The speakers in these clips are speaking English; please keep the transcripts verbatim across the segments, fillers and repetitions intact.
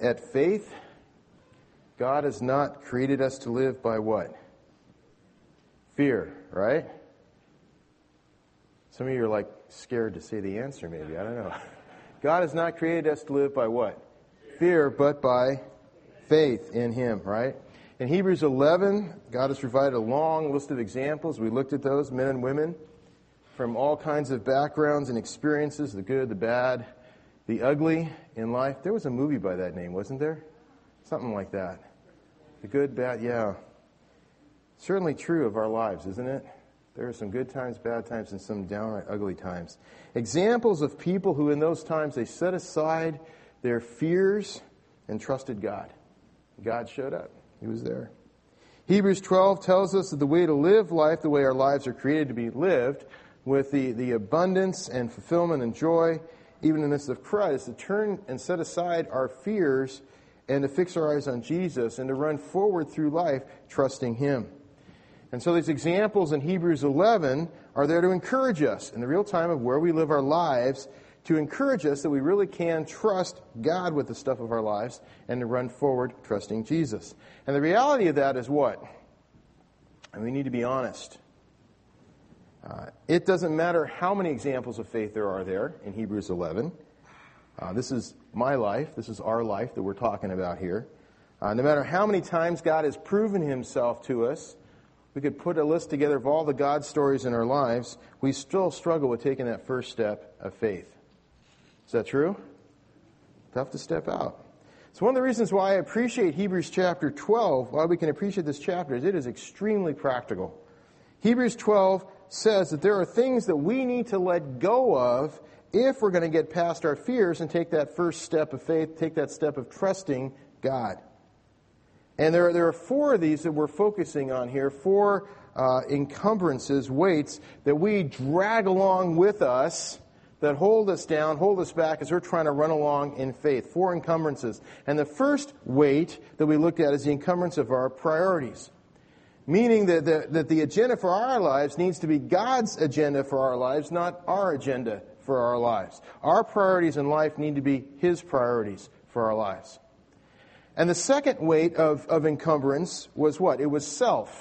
at faith, God has not created us to live by what? Fear, right? Some of you are like scared to say the answer maybe. I don't know. God has not created us to live by what? Fear, but by faith in Him, right? In Hebrews eleven, God has provided a long list of examples. We looked at those, men and women, from all kinds of backgrounds and experiences, the good, the bad, the ugly in life. There was a movie by that name, wasn't there? Something like that. The good, bad, yeah. Certainly true of our lives, isn't it? There are some good times, bad times, and some downright ugly times. Examples of people who in those times, they set aside their fears and trusted God. God showed up. He was there. Hebrews twelve tells us that the way to live life, the way our lives are created to be lived, with the, the abundance and fulfillment and joy, even in the midst of Christ, to turn and set aside our fears and to fix our eyes on Jesus and to run forward through life trusting Him. And so these examples in Hebrews eleven are there to encourage us in the real time of where we live our lives, to encourage us that we really can trust God with the stuff of our lives and to run forward trusting Jesus. And the reality of that is what? And we need to be honest. Uh, it doesn't matter how many examples of faith there are there in Hebrews eleven. Uh, this is my life. This is our life that we're talking about here. Uh, no matter how many times God has proven Himself to us, we could put a list together of all the God stories in our lives, we still struggle with taking that first step of faith. Is that true? Tough to step out. So one of the reasons why I appreciate Hebrews chapter twelve, why we can appreciate this chapter, is it is extremely practical. Hebrews twelve says that there are things that we need to let go of if we're going to get past our fears and take that first step of faith, take that step of trusting God. And there are, there are four of these that we're focusing on here, four uh, encumbrances, weights, that we drag along with us, that hold us down, hold us back as we're trying to run along in faith. Four encumbrances. And the first weight that we looked at is the encumbrance of our priorities. Meaning that the, that the agenda for our lives needs to be God's agenda for our lives, not our agenda for our lives. Our priorities in life need to be His priorities for our lives. And the second weight of, of encumbrance was what? It was self.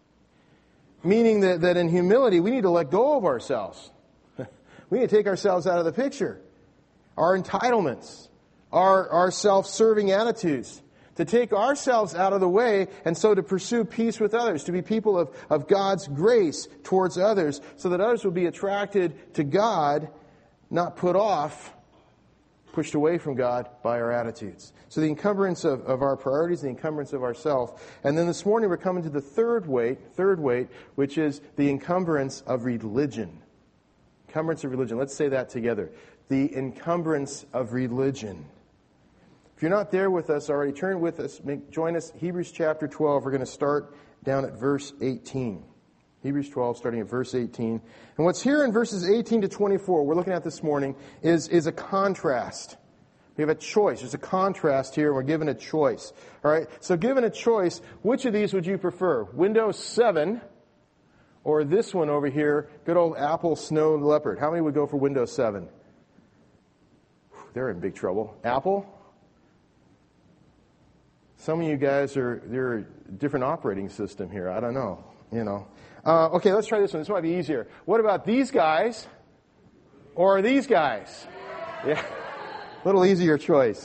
Meaning that, that in humility, we need to let go of ourselves. We need to take ourselves out of the picture. Our entitlements, our, our self-serving attitudes. To take ourselves out of the way and so to pursue peace with others. To be people of, of God's grace towards others so that others will be attracted to God, not put off, pushed away from God by our attitudes. So the encumbrance of, of our priorities, the encumbrance of ourself. And then this morning we're coming to the third weight, third weight, which is the encumbrance of religion. Encumbrance of religion. Let's say that together. The encumbrance of religion. If you're not there with us already, turn with us, make, join us, Hebrews chapter twelve. We're going to start down at verse eighteen. Hebrews twelve, starting at verse eighteen. And what's here in verses eighteen to twenty-four, we're looking at this morning, is, is a contrast. We have a choice. There's a contrast here. We're given a choice. All right. So given a choice, which of these would you prefer? Windows seven or this one over here, good old Apple Snow Leopard? How many would go for Windows seven? They're in big trouble. Apple? Some of you guys are, they're a different operating system here. I don't know. You know. Uh, okay, let's try this one. This might be easier. What about these guys or these guys? Yeah. A little easier choice.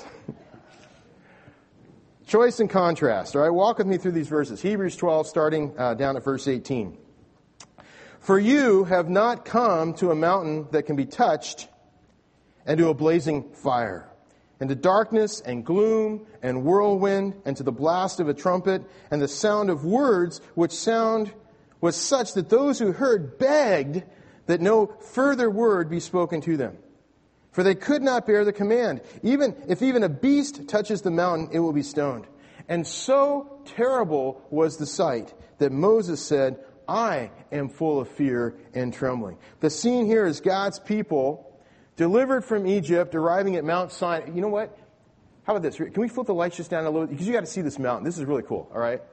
Choice and contrast. All right, walk with me through these verses. Hebrews twelve, starting uh, down at verse eighteen. For you have not come to a mountain that can be touched and to a blazing fire, and to darkness and gloom and whirlwind and to the blast of a trumpet and the sound of words which sound was such that those who heard begged that no further word be spoken to them. For they could not bear the command. Even if even a beast touches the mountain, it will be stoned. And so terrible was the sight that Moses said, I am full of fear and trembling. The scene here is God's people delivered from Egypt, arriving at Mount Sinai. You know what? How about this? Can we flip the lights just down a little? Because you got to see this mountain. This is really cool, all right?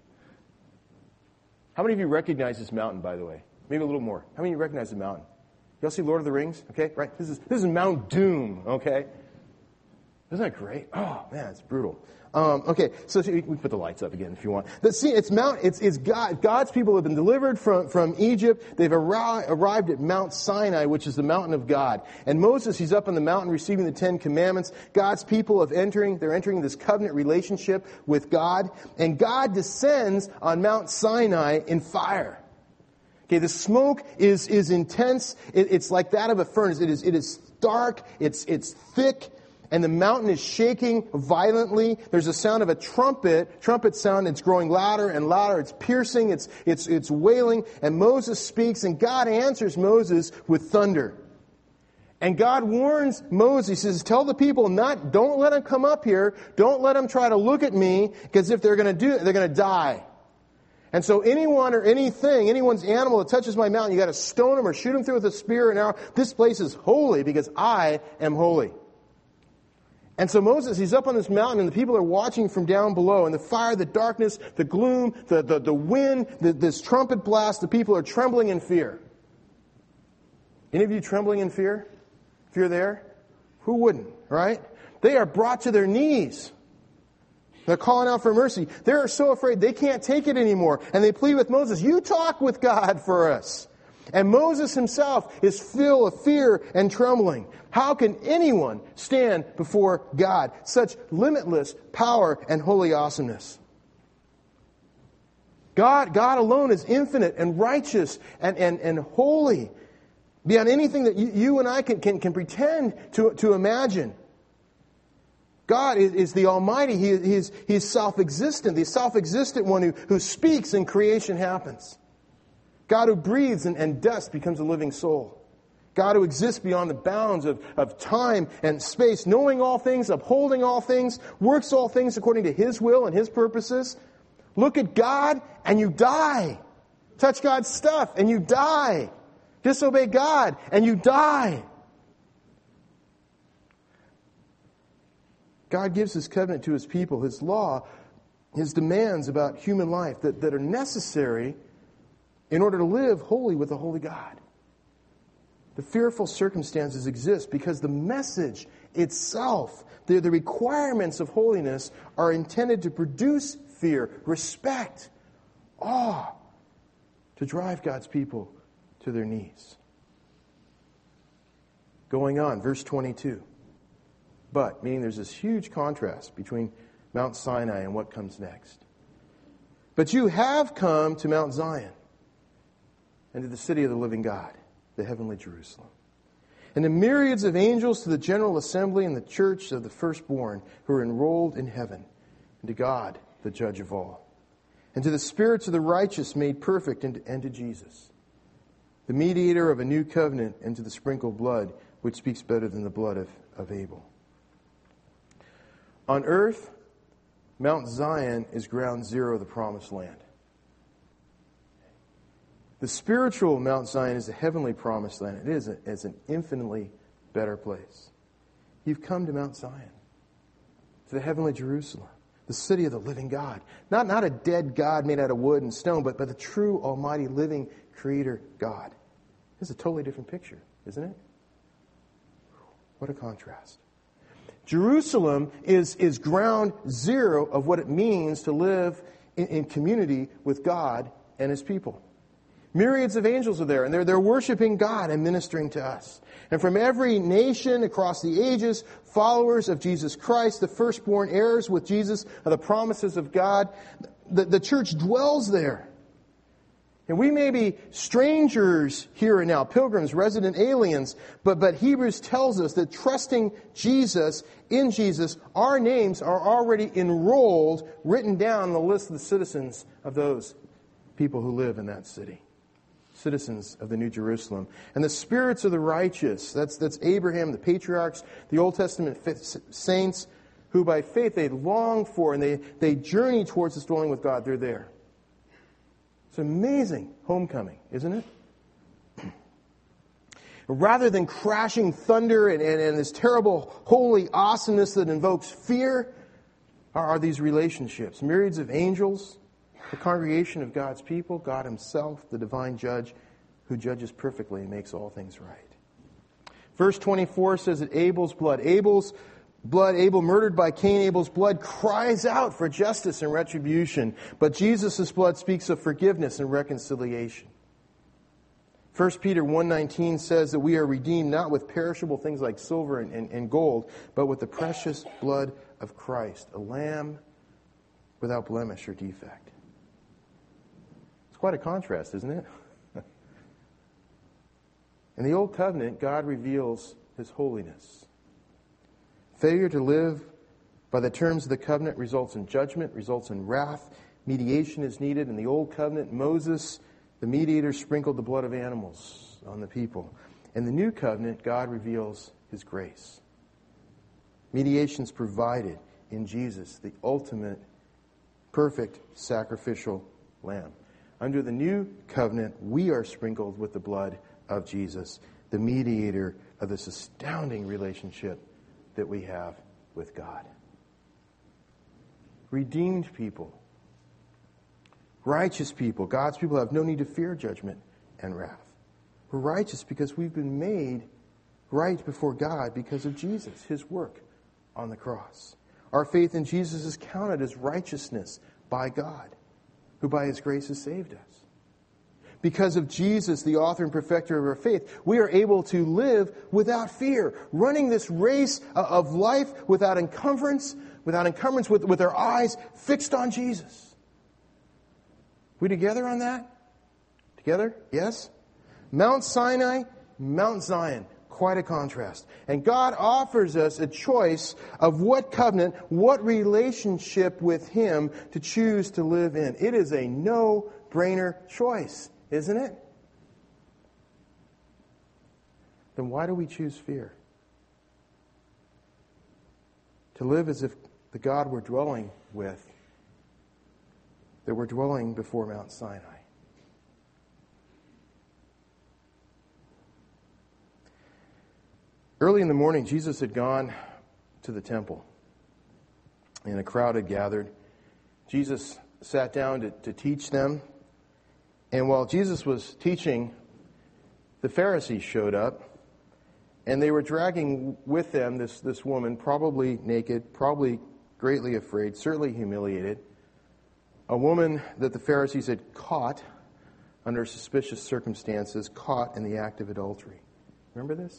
How many of you recognize this mountain, by the way? Maybe a little more. How many of you recognize the mountain? Y'all see Lord of the Rings? Okay, right? This is this is Mount Doom, okay? Isn't that great? Oh, man, it's brutal. Um, okay, so we can put the lights up again if you want. The, see, it's Mount. It's, it's God. God's people have been delivered from, from Egypt. They've arri- arrived at Mount Sinai, which is the mountain of God. And Moses, he's up on the mountain receiving the Ten Commandments. God's people have entering. They're entering this covenant relationship with God, and God descends on Mount Sinai in fire. Okay, the smoke is is intense. It, it's like that of a furnace. It is it is dark. It's it's thick. And the mountain is shaking violently. There's a sound of a trumpet, trumpet sound. It's growing louder and louder. It's piercing. It's, it's, it's wailing. And Moses speaks, and God answers Moses with thunder. And God warns Moses. He says, tell the people, not, don't let them come up here. Don't let them try to look at me, because if they're going to do it, they're going to die. And so anyone or anything, anyone's animal that touches my mountain, you got to stone them or shoot them through with a spear and arrow. This place is holy because I am holy. And so Moses, he's up on this mountain, and the people are watching from down below. And the fire, the darkness, the gloom, the, the, the wind, the, this trumpet blast, the people are trembling in fear. Any of you trembling in fear? If you're there? Who wouldn't, right? They are brought to their knees. They're calling out for mercy. They're so afraid they can't take it anymore. And they plead with Moses, you talk with God for us. And Moses himself is filled with fear and trembling. How can anyone stand before God? Such limitless power and holy awesomeness. God, God alone is infinite and righteous and, and, and holy beyond anything that you, you and I can, can, can pretend to, to imagine. God is, is the Almighty. He, he is, he is self-existent, the self-existent one who, who speaks and creation happens. God who breathes and, and dust becomes a living soul. God who exists beyond the bounds of, of time and space, knowing all things, upholding all things, works all things according to His will and His purposes. Look at God and you die. Touch God's stuff and you die. Disobey God and you die. God gives His covenant to His people, His law, His demands about human life that, that are necessary in order to live holy with a holy God. The fearful circumstances exist because the message itself, the, the requirements of holiness are intended to produce fear, respect, awe, to drive God's people to their knees. Going on, verse twenty-two. But, meaning there's this huge contrast between Mount Sinai and what comes next. But you have come to Mount Zion and to the city of the living God, the heavenly Jerusalem, and the myriads of angels to the general assembly and the church of the firstborn who are enrolled in heaven, and to God, the judge of all, and to the spirits of the righteous made perfect, and to, and to Jesus, the mediator of a new covenant, and to the sprinkled blood, which speaks better than the blood of, of Abel. On earth, Mount Zion is ground zero of the promised land. The spiritual Mount Zion is the heavenly promised land. It is, a, it's an infinitely better place. You've come to Mount Zion, to the heavenly Jerusalem, the city of the living God. Not, not a dead God made out of wood and stone, but, but the true, almighty, living Creator God. This is a totally different picture, isn't it? What a contrast. Jerusalem is, is ground zero of what it means to live in, in community with God and His people. Myriads of angels are there, and they're, they're worshiping God and ministering to us. And from every nation across the ages, followers of Jesus Christ, the firstborn heirs with Jesus of the promises of God, the, the church dwells there. And we may be strangers here and now, pilgrims, resident aliens, but, but Hebrews tells us that trusting Jesus, in Jesus, our names are already enrolled, written down on the list of the citizens of those people who live in that city. Citizens of the New Jerusalem. And the spirits of the righteous, that's, that's Abraham, the patriarchs, the Old Testament saints, who by faith they long for and they, they journey towards this dwelling with God, they're there. It's an amazing homecoming, isn't it? Rather than crashing thunder and, and, and this terrible holy awesomeness that invokes fear, are, are these relationships. Myriads of angels, the congregation of God's people, God Himself, the divine judge, who judges perfectly and makes all things right. Verse twenty-four says that Abel's blood, Abel's blood, Abel murdered by Cain, Abel's blood cries out for justice and retribution. But Jesus' blood speaks of forgiveness and reconciliation. First Peter one nineteen says that we are redeemed not with perishable things like silver and, and, and gold, but with the precious blood of Christ, a lamb without blemish or defect. It's quite a contrast, isn't it? In the Old Covenant, God reveals His holiness. Failure to live by the terms of the covenant results in judgment, results in wrath. Mediation is needed. In the Old Covenant, Moses, the mediator, sprinkled the blood of animals on the people. In the New Covenant, God reveals His grace. Mediation is provided in Jesus, the ultimate, perfect, sacrificial lamb. Under the New Covenant, we are sprinkled with the blood of Jesus, the mediator of this astounding relationship that we have with God. Redeemed people, righteous people, God's people have no need to fear judgment and wrath. We're righteous because we've been made right before God because of Jesus, His work on the cross. Our faith in Jesus is counted as righteousness by God, who by His grace has saved us. Because of Jesus, the author and perfecter of our faith, we are able to live without fear, running this race of life without encumbrance, without encumbrance, with, with our eyes fixed on Jesus. We together on that? Together? Yes? Mount Sinai, Mount Zion. Quite a contrast. And God offers us a choice of what covenant, what relationship with Him to choose to live in. It is a no-brainer choice, isn't it? Then why do we choose fear? To live as if the God we're dwelling with, that we're dwelling before Mount Sinai. Early in the morning, Jesus had gone to the temple, and a crowd had gathered. Jesus sat down to, to teach them, and while Jesus was teaching, the Pharisees showed up, and they were dragging with them this, this woman, probably naked, probably greatly afraid, certainly humiliated, a woman that the Pharisees had caught under suspicious circumstances, caught in the act of adultery. Remember this?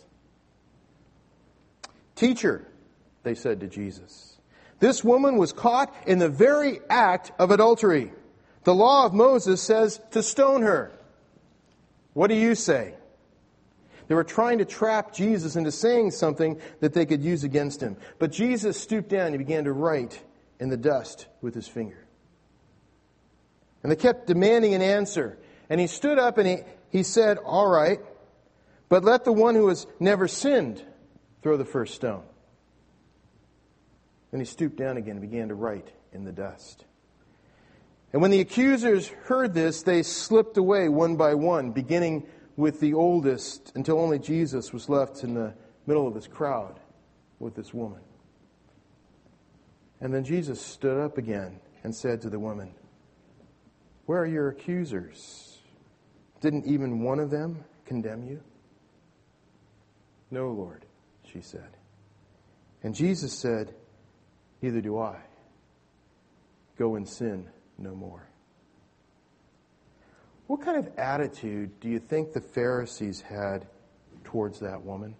"Teacher," they said to Jesus, "this woman was caught in the very act of adultery. The law of Moses says to stone her. What do you say?" They were trying to trap Jesus into saying something that they could use against Him. But Jesus stooped down and began to write in the dust with His finger. And they kept demanding an answer. And He stood up and he, he said, "All right, but let the one who has never sinned throw the first stone." Then He stooped down again and began to write in the dust. And when the accusers heard this, they slipped away one by one, beginning with the oldest, until only Jesus was left in the middle of this crowd with this woman. And then Jesus stood up again and said to the woman, "Where are your accusers? Didn't even one of them condemn you?" "No, Lord," she said. And Jesus said, "Neither do I. Go and sin no more." What kind of attitude do you think the Pharisees had towards that woman?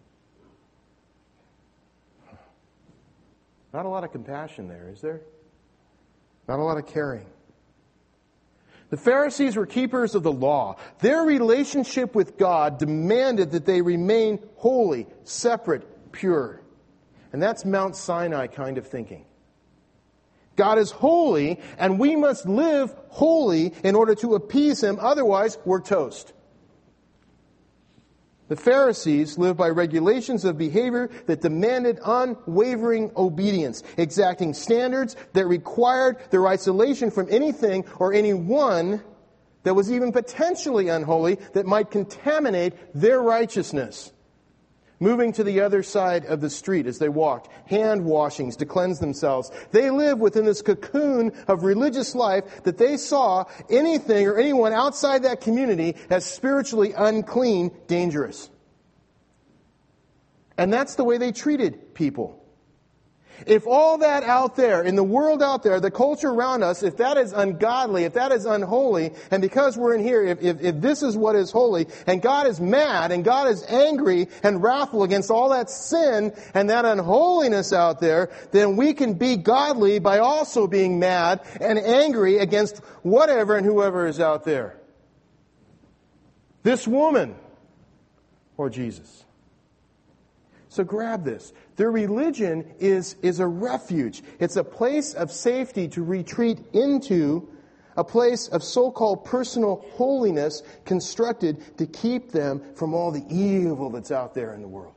Not a lot of compassion there, is there? Not a lot of caring. The Pharisees were keepers of the law. Their relationship with God demanded that they remain holy, separate, pure. And that's Mount Sinai kind of thinking. God is holy, and we must live holy in order to appease Him. Otherwise, we're toast. The Pharisees lived by regulations of behavior that demanded unwavering obedience, exacting standards that required their isolation from anything or anyone that was even potentially unholy that might contaminate their righteousness. Moving to the other side of the street as they walked, hand washings to cleanse themselves. They lived within this cocoon of religious life that they saw anything or anyone outside that community as spiritually unclean, dangerous. And that's the way they treated people. If all that out there, in the world out there, the culture around us, if that is ungodly, if that is unholy, and because we're in here, if, if, if this is what is holy, and God is mad, and God is angry and wrathful against all that sin and that unholiness out there, then we can be godly by also being mad and angry against whatever and whoever is out there. This woman or Jesus. So grab this. Their religion is, is a refuge. It's a place of safety to retreat into, a place of so-called personal holiness constructed to keep them from all the evil that's out there in the world.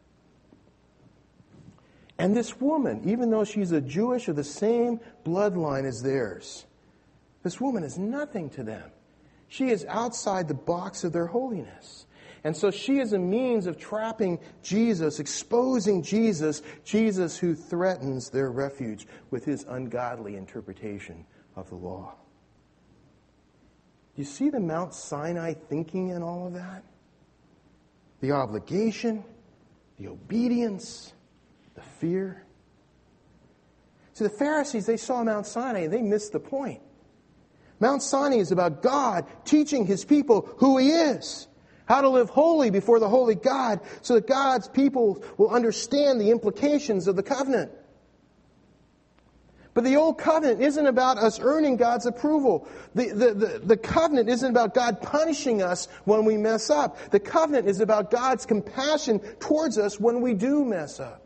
And this woman, even though she's a Jewish of the same bloodline as theirs, this woman is nothing to them. She is outside the box of their holiness. And so she is a means of trapping Jesus, exposing Jesus, Jesus who threatens their refuge with his ungodly interpretation of the law. Do you see the Mount Sinai thinking in all of that? The obligation, the obedience, the fear. See, the Pharisees, they saw Mount Sinai and they missed the point. Mount Sinai is about God teaching his people who he is. How to live holy before the holy God so that God's people will understand the implications of the covenant. But the old covenant isn't about us earning God's approval. The, the, the, the covenant isn't about God punishing us when we mess up. The covenant is about God's compassion towards us when we do mess up.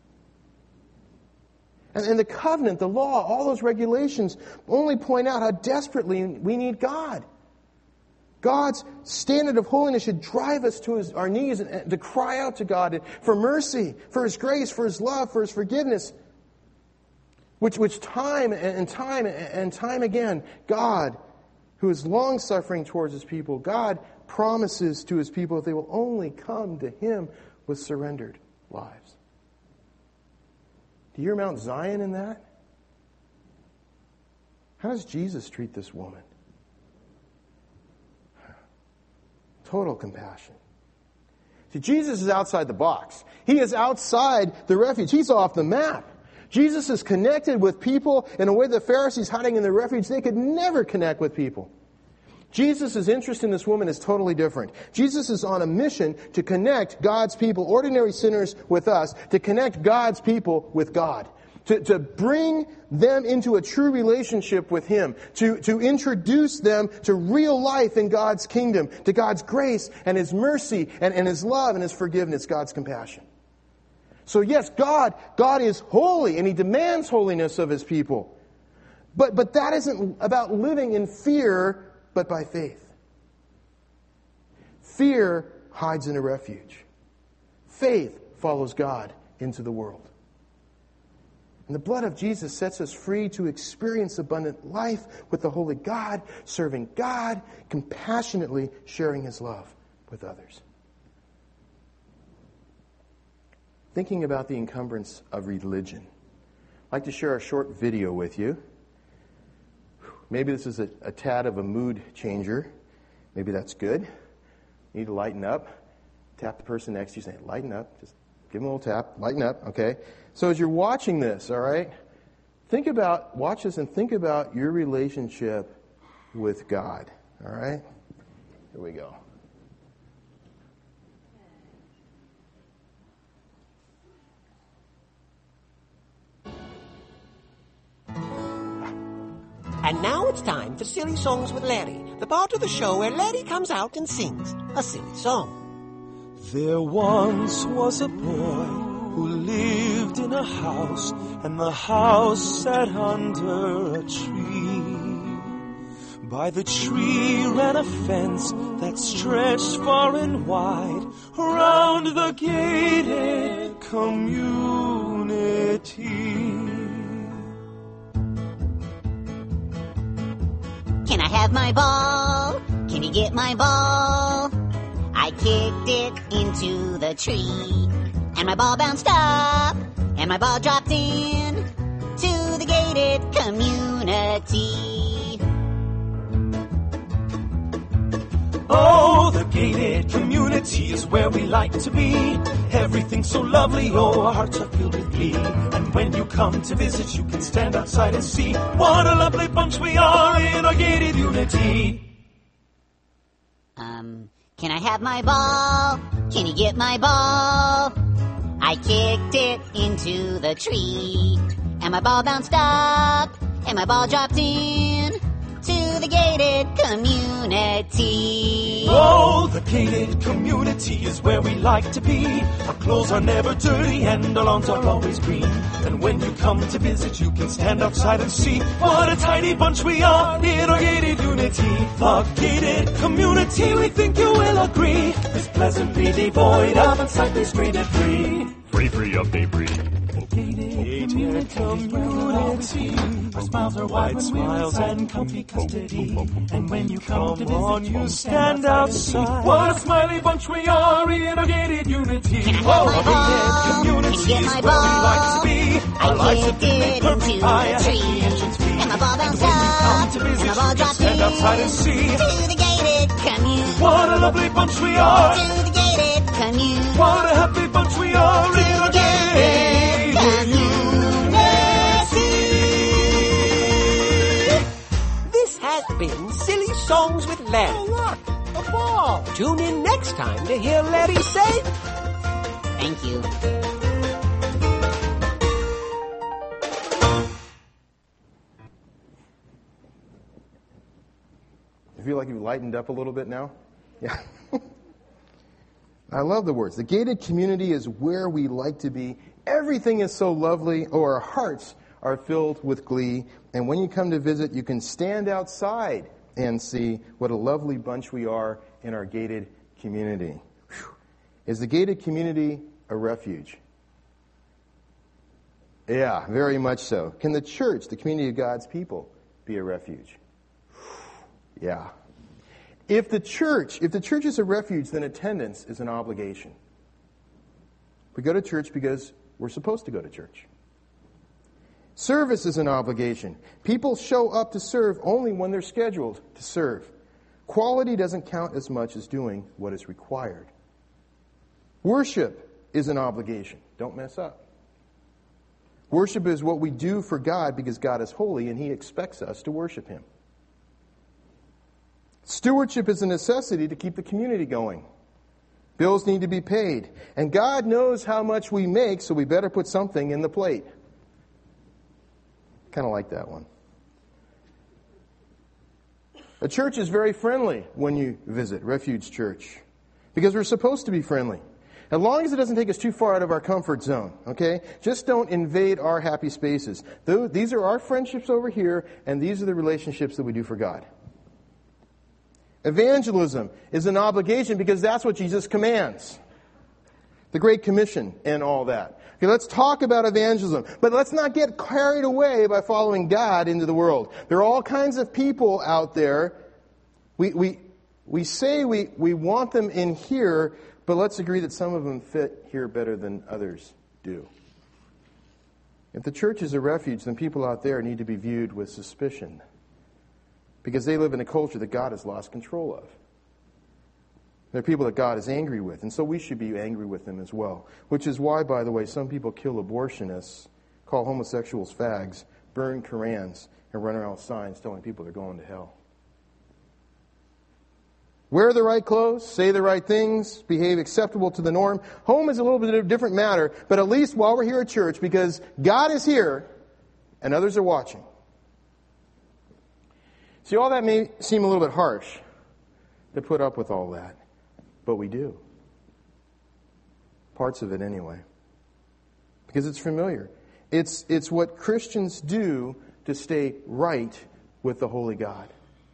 And, and the covenant, the law, all those regulations only point out how desperately we need God. God's standard of holiness should drive us to his, our knees and, and to cry out to God for mercy, for his grace, for his love, for his forgiveness. Which, which time and time and time again, God, who is long-suffering towards his people, God promises to his people that they will only come to him with surrendered lives. Do you hear Mount Zion in that? How does Jesus treat this woman? Total compassion. See, Jesus is outside the box. He is outside the refuge. He's off the map. Jesus is connected with people in a way the Pharisees hiding in the refuge, they could never connect with people. Jesus' interest in this woman is totally different. Jesus is on a mission to connect God's people, ordinary sinners, with us, to connect God's people with God. To, to bring them into a true relationship with him. To, to introduce them to real life in God's kingdom. To God's grace and his mercy and, and his love and his forgiveness, God's compassion. So yes, God, God is holy and he demands holiness of his people. But, but that isn't about living in fear, but by faith. Fear hides in a refuge. Faith follows God into the world. And the blood of Jesus sets us free to experience abundant life with the holy God, serving God, compassionately sharing his love with others. Thinking about the encumbrance of religion, I'd like to share a short video with you. Maybe this is a, a tad of a mood changer. Maybe that's good. You need to lighten up. Tap the person next to you, say, lighten up. Just give them a little tap. Lighten up, okay? So as you're watching this, all right, think about, watch this and think about your relationship with God, all right? Here we go. And now it's time for Silly Songs with Larry, the part of the show where Larry comes out and sings a silly song. There once was a boy who lived in a house, and the house sat under a tree. By the tree ran a fence that stretched far and wide around the gated community. Can I have my ball? Can you get my ball? I kicked it into the tree, and my ball bounced up, and my ball dropped in to the gated community. Oh, the gated community community is where we like to be. Everything's so lovely, oh, our hearts are filled with glee. And when you come to visit, you can stand outside and see what a lovely bunch we are in our gated unity. Um, can I have my ball? Can you get my ball? I kicked it into the tree, and my ball bounced up, and my ball dropped in to the gated community. Oh, the gated community is where we like to be. Our clothes are never dirty and our lawns are always green. And when you come to visit, you can stand outside and see what a tiny bunch we are in our gated unity. The gated community, we think you will agree, is pleasantly devoid of unsightly, straight and free. Free, free of debris. Gated community. Our smiles are wide smiles and comfy custody. And when you come to visit, you stand outside. What a smiley bunch we are in a gated unity. Can I have Oh, my a ball? gated community Can you get is my where we ball? like to be. Our I lives have kicked been it made perfect into by a the tree, happy entrance fee. and my ball bounced when you come up, to and visit, my you ball can dropped stand outside and in see to the gated community. what a lovely bunch we are. To the gated community. What a happy bunch we are in a gated community. This has been Silly Songs with Larry. Oh, look, a ball. Tune in next time to hear Larry say... Thank you. You feel like you've lightened up a little bit now? Yeah. I love the words. The gated community is where we like to be. Everything is so lovely, or our hearts are filled with glee. And when you come to visit, you can stand outside and see what a lovely bunch we are in our gated community. Whew. Is the gated community a refuge? Yeah, very much so. Can the church, the community of God's people, be a refuge? Yeah. If the church, if the church is a refuge, then attendance is an obligation. We go to church because we're supposed to go to church. Service is an obligation. People show up to serve only when they're scheduled to serve. Quality doesn't count as much as doing what is required. Worship is an obligation. Don't mess up. Worship is what we do for God because God is holy and He expects us to worship Him. Stewardship is a necessity to keep the community going. Bills need to be paid. And God knows how much we make, so we better put something in the plate. Kind of like that one. A church is very friendly when you visit Refuge Church, because we're supposed to be friendly. As long as it doesn't take us too far out of our comfort zone, okay? Just don't invade our happy spaces. These are our friendships over here, and these are the relationships that we do for God. Evangelism is an obligation because that's what Jesus commands. The Great Commission and all that. Okay, let's talk about evangelism. But let's not get carried away by following God into the world. There are all kinds of people out there. We we we say we, we want them in here, but let's agree that some of them fit here better than others do. If the church is a refuge, then people out there need to be viewed with suspicion, because they live in a culture that God has lost control of. They're people that God is angry with, and so we should be angry with them as well. Which is why, by the way, some people kill abortionists, call homosexuals fags, burn Korans, and run around with signs telling people they're going to hell. Wear the right clothes, say the right things, behave acceptable to the norm. Home is a little bit of a different matter, but at least while we're here at church, because God is here and others are watching. See, all that may seem a little bit harsh to put up with all that, but we do. Parts of it anyway. Because it's familiar. It's, it's what Christians do to stay right with the Holy God.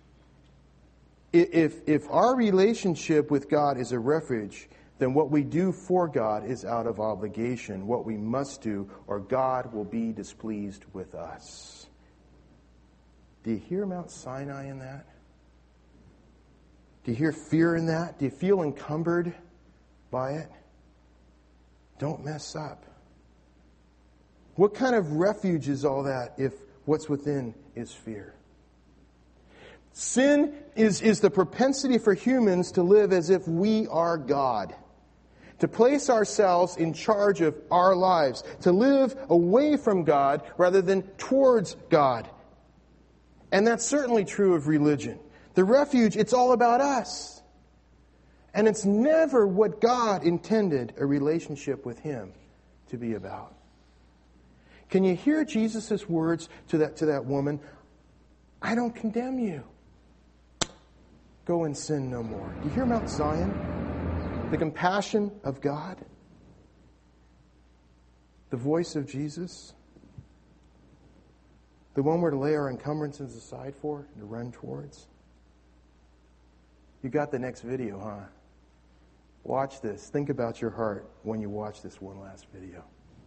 If, if our relationship with God is a refuge, then what we do for God is out of obligation, what we must do, or God will be displeased with us. Do you hear Mount Sinai in that? Do you hear fear in that? Do you feel encumbered by it? Don't mess up. What kind of refuge is all that if what's within is fear? Sin is, is the propensity for humans to live as if we are God. To place ourselves in charge of our lives. To live away from God rather than towards God. And that's certainly true of religion. The refuge, it's all about us. And it's never what God intended a relationship with Him to be about. Can you hear Jesus' words to that, to that woman? I don't condemn you. Go and sin no more. Do you hear Mount Zion? The compassion of God? The voice of Jesus? The one we're to lay our encumbrances aside for and to run towards? You got the next video, huh? Watch this. Think about your heart when you watch this one last video.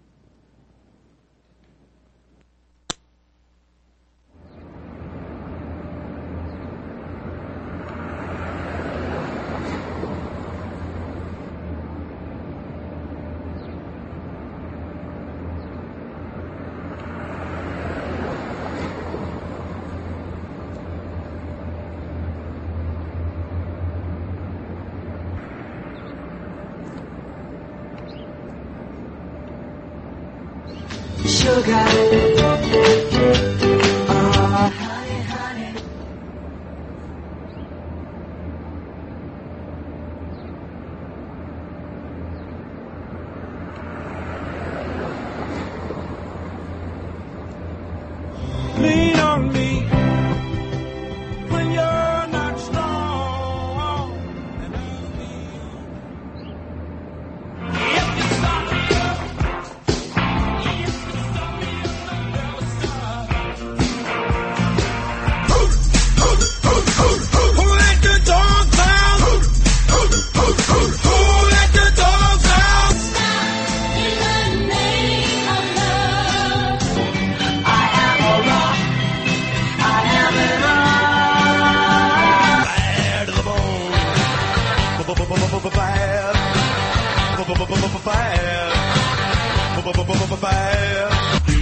Sugar, oh, honey, honey. Lean on me when you're not strong. And I'll be if you stop me up, if you stop me up, I'll never stop. Who let the dogs out? Who let the dogs out? In the name of love, I am a rock. I am an rock. Bad to the bone. Bad. Bad. Bad.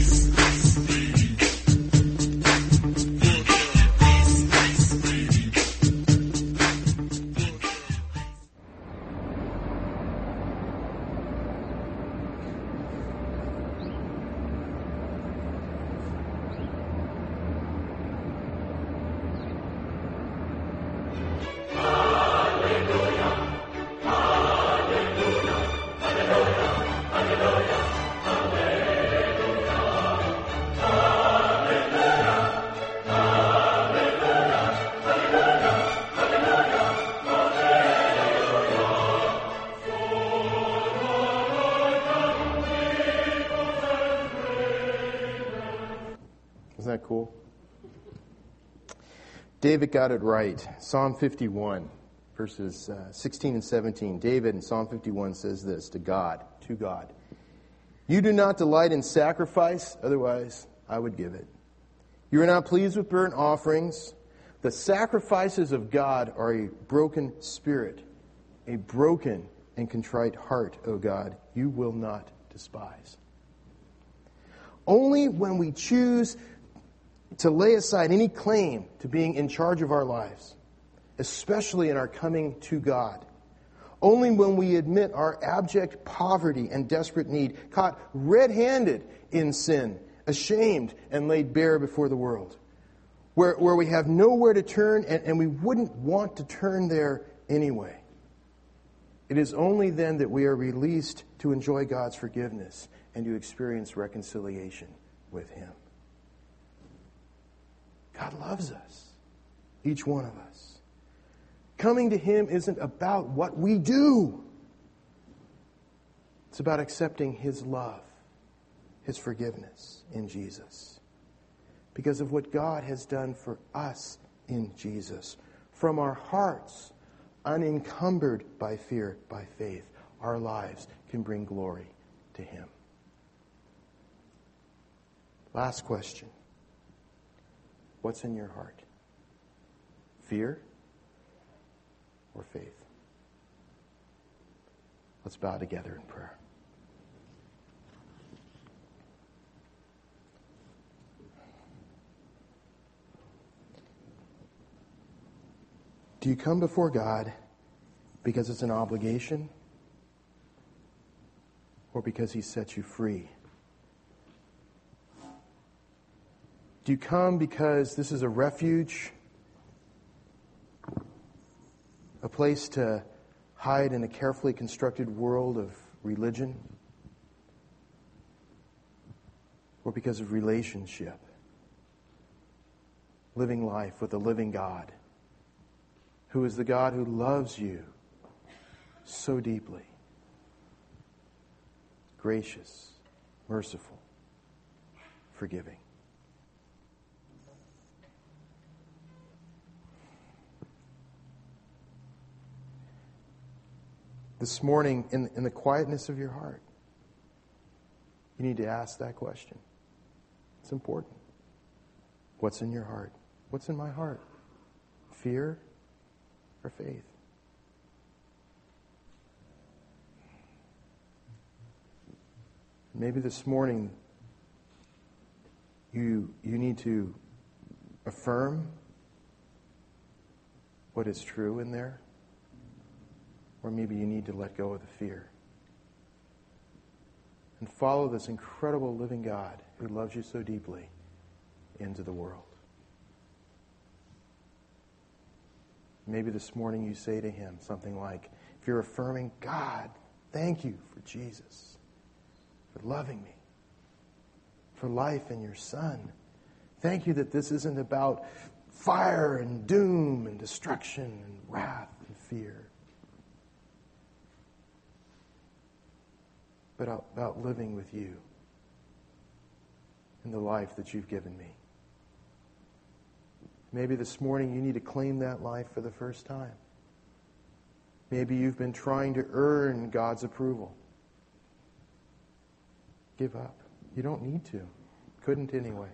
Isn't that cool? David got it right. Psalm fifty-one, verses uh, sixteen and seventeen. David in Psalm fifty-one says this to God, to God. You do not delight in sacrifice, otherwise I would give it. You are not pleased with burnt offerings. The sacrifices of God are a broken spirit, a broken and contrite heart, O God, you will not despise. Only when we choose to lay aside any claim to being in charge of our lives, especially in our coming to God, only when we admit our abject poverty and desperate need, caught red-handed in sin, ashamed and laid bare before the world, where, where we have nowhere to turn and, and we wouldn't want to turn there anyway. It is only then that we are released to enjoy God's forgiveness and to experience reconciliation with Him. God loves us, each one of us. Coming to Him isn't about what we do. It's about accepting His love, His forgiveness in Jesus. Because of what God has done for us in Jesus. From our hearts, unencumbered by fear, by faith, our lives can bring glory to Him. Last question. What's in your heart? Fear or faith? Let's bow together in prayer. Do you come before God because it's an obligation, or because He sets you free? Do you come because this is a refuge, a place to hide in a carefully constructed world of religion, or because of relationship, living life with a living God, who is the God who loves you so deeply, gracious, merciful, forgiving? This morning, in, in the quietness of your heart, you need to ask that question. It's important. What's in your heart? What's in my heart? Fear or faith? Maybe this morning you, you need to affirm what is true in there. Or maybe you need to let go of the fear and follow this incredible living God who loves you so deeply into the world. Maybe this morning you say to Him something like, if you're affirming, God, thank you for Jesus, for loving me, for life in your Son. Thank you that this isn't about fire and doom and destruction and wrath and fear, but about living with you in the life that you've given me. Maybe this morning you need to claim that life for the first time. Maybe you've been trying to earn God's approval. Give up. You don't need to. Couldn't anyway.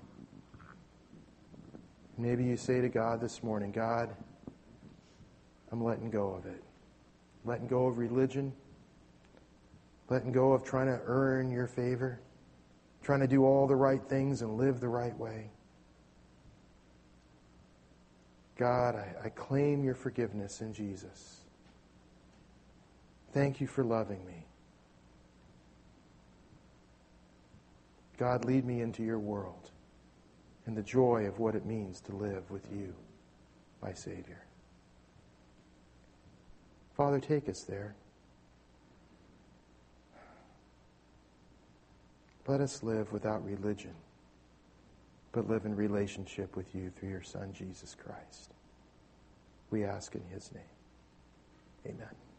Maybe you say to God this morning, God, I'm letting go of it. Letting go of religion. Letting go of trying to earn your favor, trying to do all the right things and live the right way. God, I, I claim your forgiveness in Jesus. Thank you for loving me. God, lead me into your world and the joy of what it means to live with you, my Savior. Father, take us there. Let us live without religion, but live in relationship with you through your Son, Jesus Christ. We ask in His name. Amen.